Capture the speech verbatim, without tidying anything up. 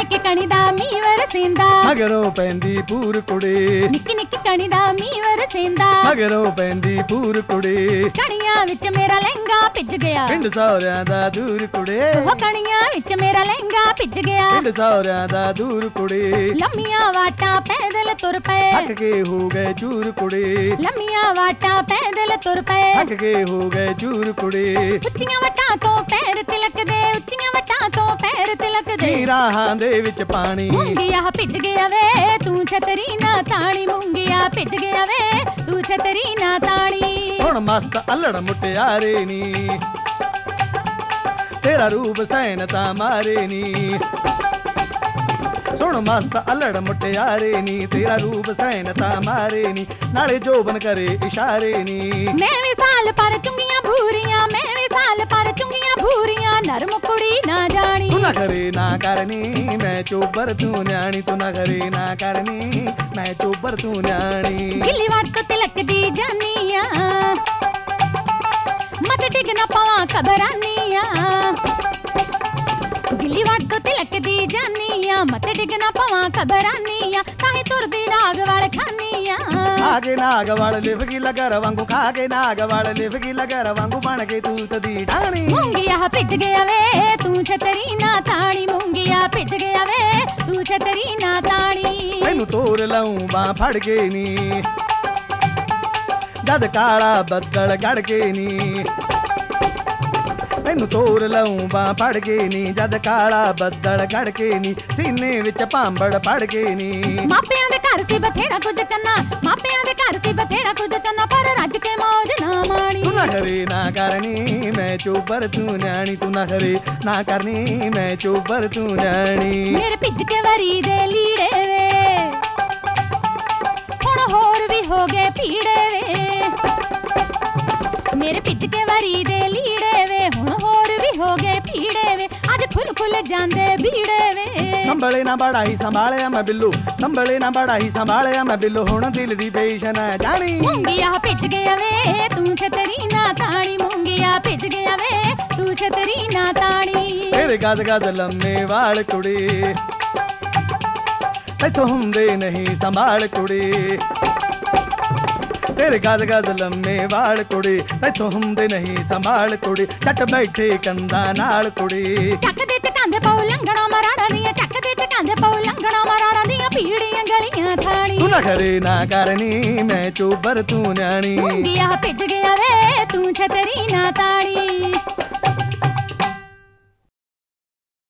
ਨਿੱਕੀ ਕਣੀ ਦਾ ਮੀਂਹ ਵਰਸੇਂਦਾ ਮਗਰੋਂ ਪੈਂਦੀ ਪੂਰ ਕੁੜੀ ਨਿੱਕੀ ਨਿੱਕੀ ਕਣੀ ਦਾ ਮੀਂਹ ਵਰਸੇਂਦਾ ਮਗਰੋਂ ਪੈਂਦੀ ਪੂਰ ਕੁੜੀ ਕਣੀਆਂ ਵਿੱਚ ਮੇਰਾ ਲਹਿੰਗਾ ਭਿੱਜ ਗਿਆ ਪਿੰਡ ਸਹੁਰਿਆਂ ਦਾ ਦੂਰ ਕੁੜੇ ਉਹ ਕਣੀਆਂ ਵਿੱਚ ਮੇਰਾ ਲਹਿੰਗਾ ਭਿੱਜ ਗਿਆ ਪਿੰਡ ਸਹੁਰਿਆਂ ਦਾ ਦੂਰ ਕੁੜੀ ਲੰਮੀਆਂ ਵਾਟਾਂ ਪੈਦਲ ਤੁਰ ਪਏ ਥੱਕ ਕੇ ਹੋ ਗਏ ਚੂਰ ਕੁੜੀ ਲੰਮੀਆਂ ਵਾਟਾਂ ਪੈਦਲ ਤੁਰ ਪਏ ਥੱਕ ਕੇ ਹੋ ਗਏ ਚੂਰ ਕੁੜੀ ਉੱਚੀਆਂ ਵਟਾਂ ਤੋਂ ਪੈਰ ਤਿਲਕਦੇ ਉੱਚੀਆਂ ਵਟਾਂ ਤੋਂ ਪੈਰ ਤਿਲਕਦੇ ਨੀ ਰਾਹਾਂ ਦੇ ਵਿੱਚ ਪਾਣੀ ਮੂੰਗੀਆ ਭਿੱਜ ਗਿਆ ਵੇ ਤੂੰ ਛਤਰੀ ਨਾ ਤਾਣੀ ਮੂੰਗੀਆ ਭਿੱਜ ਗਿਆ ਵੇ ਤੂੰ ਛਤਰੀ ਨਾ ਤਾਣੀ ਸੁਣ ਮਸਤ ਅਲੜ ਮੁਟਿਆਰੇ ਨੀ ਤੇਰਾ ਰੂਪ ਸੈਨ ਤਾਂ ਮਾਰੇ ਨੀ ਸੁਣ ਮਸਤ ਅਲੜ ਮੁਟਿਆਰੇ ਨੀ ਤੇਰਾ ਰੂਪ ਸੈਨ ਤਾਂ ਮਾਰੇ ਨੀ ਨਾਲੇ ਜੋਬਨ ਕਰੇ ਇਸ਼ਾਰੇ ਨੀ ਮੈਂ ਵੀ ਸਾਲ ਪਰ ਚੁੰਗੀਆਂ ਭੂਰੀਆਂ ਮੈਂ ਵੀ ਸਾਲ ਪਰ ਚੁੰਗੀਆਂ ਭੂਰੀਆਂ ਨਰਮ ਕੁੜੀ ਨਾ ਜਾਣੀ ਤੂੰ ਨਾ ਕਰੇ ਨਾ ਕਰਨੀ ਮੈਂ ਚੋਬਰ ਤੂੰ ਨਿਆਣੀ ਤੂੰ ਨਾ ਕਰੇ ਨਾ ਕਰਨੀ ਮੈਂ ਚੋਬਰ ਤੂੰ ਨਿਆਣੀ ਗਿੱਲੀ ਵਾਟ ਤਿਲਕਦੀ ਜਾਨੀਆਂ ਮਤ ਡਿੱਗ ਨਾ ਪਵਾਂ ਕਬਰਾਨੀਆਂ ਗਿੱਲੀ ਵਾਟ ਤਿਲਕਦੀ ਜਾਨੀਆਂ ਮਤ ਡਿੱਗ ਨਾ ਪਵਾਂ ਕਬਰਾਨੀਆਂ ਤਾਹੀਂ ਤੁਰਦੀ ਨਾਗ ਵਾਲ ਖਾਨੀਆਂ ਖਾਗੇ ਨਾਗ ਵਾਲ ਲਿਵ ਗੀ ਲਗਰ ਵਾਂਗੂ ਖਾਗੇ ਨਾਗ ਵਾਲ ਲਿਵ ਗੀ ਲਗਰ ਵਾਂਗੂ ਬਣ ਕੇ ਤੂੰ ਤਦੀ ਢਾਣੀ ਮੂੰਗੀਆ ਭਿੱਜ ਗਿਆ ਵੇ ਤੂੰ ਛਤਰੀ ਨਾ ਤਾਣੀ ਮੂੰਗੀਆ ਭਿੱਜ ਗਿਆ ਵੇ ਤੂੰ ਛਤਰੀ ਨਾ ਤਾਣੀ ਤੈਨੂੰ ਤੋਰ ਲਾਉਂ ਬਾਂ ਫੜ ਕੇ ਨੀ ਜਦ ਕਾਲਾ ਬੱਦਲ ਗੜ ਕੇ ਨੀ ਤੈਨੂੰ ਤੋਰ ਲਾਉਂ ਬਾਂ ਫੜ ਕੇ ਨੀ ਜਦ ਕਾਲਾ ਬੱਦਲ ਗੜ ਕੇ ਨੀ ਸੀਨੇ ਵਿੱਚ ਭਾਂਬੜ ਪੜ ਕੇ ਨੀ ਮਾਪਿਆਂ ਦੇ ਘਰ ਸੀ ਬਥੇਰਾ ਕੁਝ ਚੰਨਾ ਮਾਪਿਆਂ ਦੇ ਘਰ ਸੀ ਬਥੇਰਾ ਕੁਝ ਚੰਨਾ ਪਰ ਰੱਜ ਕੇ ਮੌਜ ਨਾ ਮਾਣੀ ਤੂੰ ਨਾ ਕਰੇ ਨਾ ਕਰਨੀ ਮੈਂ ਚੋਬਰ ਤੂੰ ਨਿਆਣੀ ਤੂੰ ਨਾ ਕਰੇ ਨਾ ਕਰਨੀ ਮੈਂ ਚੋਬਰ ਤੂੰ ਨਿਆਣੀ ਮੇਰੇ ਭਿੱਜ ਕੇ ਵਰੀ ਦੇ ਲੀੜੇ ਵੇ ਹੁਣ ਹੋਰ ਵੀ ਹੋ ਗਏ ਪੀੜੇ ਵੇ ਮੇਰੇ ਭਿੱਜ ਕੇ ਵਰੀ ਦੇ ਲੀੜੇ ਵੇ ਹੁਣ ਹੋਰ ਵੀ ਹੋ ਗਏ ਪੀੜੇ ਵੇ ਅੱਜ ਖੁੱਲ ਖੁੱਲ ਜਾਂਦੇ ਬੀੜੇ ਵੇ ਸੰਭਲੇ ਨਾ ਬੜਾ ਹੀ ਸੰਭਾਲਿਆ ਮੈਂ ਬਿੱਲੂ ਸੰਭਲੇ ਨਾ ਬੜਾ ਹੀ ਸੰਭਾਲਿਆ ਮੈਂ ਬਿੱਲੂ ਹੁਣ ਦਿਲ ਦੀ ਪੇਸ਼ਨ ਜਾਣੀ ਮੂੰਗੀਆ ਭਿੱਜ ਗਿਆ ਵੇ ਤੂੰ ਛਤਰੀ ਨਾ ਤਾਣੀ ਮੂੰਗੀਆ ਭਿੱਜ ਗਿਆ ਵੇ ਤੂੰ ਛਤਰੀ ਨਾ ਤਾਣੀ ਤੇਰੇ ਗਦ ਗਦ ਲੰਮੇ ਵਾਲ ਕੁੜੀ ਤੈਥੋਂ ਹੁੰਦੇ ਨਹੀਂ ਸੰਭਾਲ ਕੁੜੀ ਤੇਰੇ ਗਦ ਗਦ ਲੰਮੇ ਵਾਲ ਕੁੜੀ ਤੈਥੋਂ ਹੁੰਦੇ ਨਹੀਂ ਸੰਭਾਲ ਕੁੜੀ ਟੱਟ ਬੈਠੇ ਕੰਧਾਂ ਨਾਲ ਕੁੜੀ ਚੱਕਦੇ ਚਕਾਂਦੇ ਪਉ ਲੰਘਣਾ ਮਰਾੜਾ ਦੀਆਂ ਚੱਕਦੇ ਚਕਾਂਦੇ ਪਉ ਲੰਘਣਾ ਮਰਾੜਾ ਦੀਆਂ ਪੀੜੀਆਂ ਗਲੀਆਂ ਥਾਣੀ ਤੂੰ ਨਾ ਕਰੇ ਨਾ ਕਰਨੀ ਮੈਂ ਚੋਬਰ ਤੂੰ ਨਿਆਣੀ ਮੂੰਗੀਆ ਭਿੱਜ ਗਿਆ ਵੇ ਤੂੰ ਛਤਰੀ ਨਾ ਤਾਣੀ